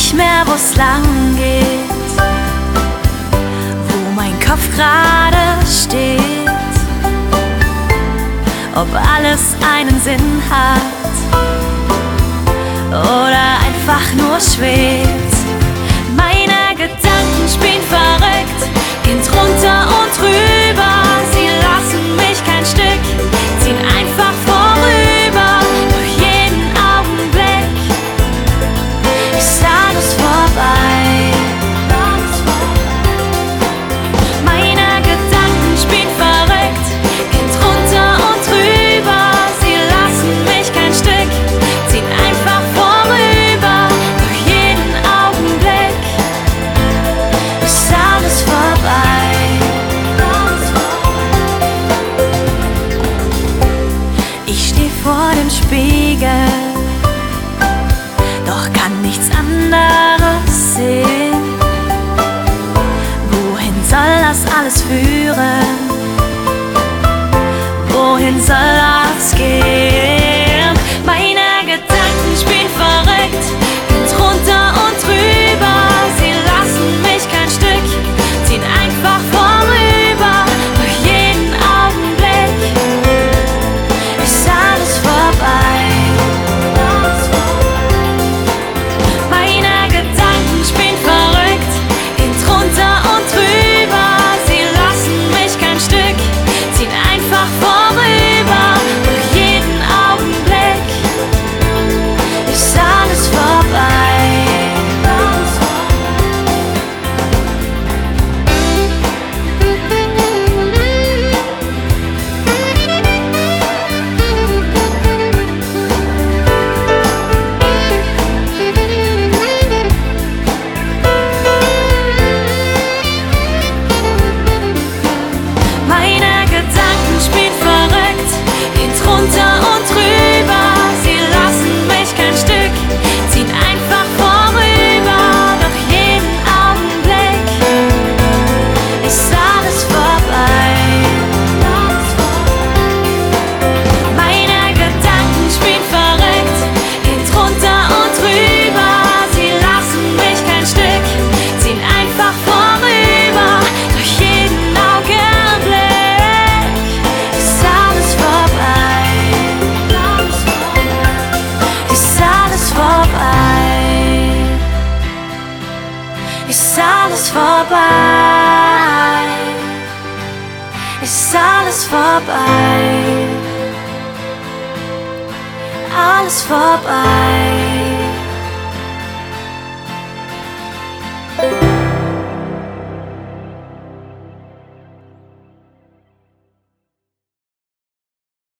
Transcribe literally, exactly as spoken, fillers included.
nicht mehr, wo's lang geht, wo mein Kopf gerade steht, ob alles einen Sinn hat oder einfach nur schwebt. Meine Gedanken spielen verrückt, gehen drunter und drüber. Sie lassen mich kein Stück, ziehen einfach vorüber. Durch jeden Augenblick ist alles vorbei. Meine Gedanken spielen verrückt, gehen drunter und drüber. Sie lassen mich kein Stück, ziehen einfach vorüber. Durch jeden Augenblick ist alles vorbei. Ich steh vor dem Spiegel, doch kann nichts anderes sehen. Wohin soll das alles führen? Wohin soll das gehen? Meine Gedanken spielen verrückt, gehen drunter und drüber. Sie lassen mich kein Stück, ziehen einfach vorüber. Durch jeden Augenblick ist alles vorbei. Meine Gedanken spielen verrückt, gehen drunter und drüber. Sie lassen mich kein Stück, ziehen einfach vorüber. Durch jeden Augenblick ist alles vorbei. Meine Gedanken spielen verrückt, gehen drunter und drüber. Sie lassen mich kein Stück, ziehen einfach vorüber. Doch jeden Augenblick ist alles vorbei. Meine Gedanken spielen verrückt, gehen drunter und drüber. Sie lassen mich kein Stück, ziehen einfach vorüber. Durch jeden Augenblick ist alles vorbei. Ist alles vorbei. Ist alles vorbei. Ist alles vorbei. Alles vorbei.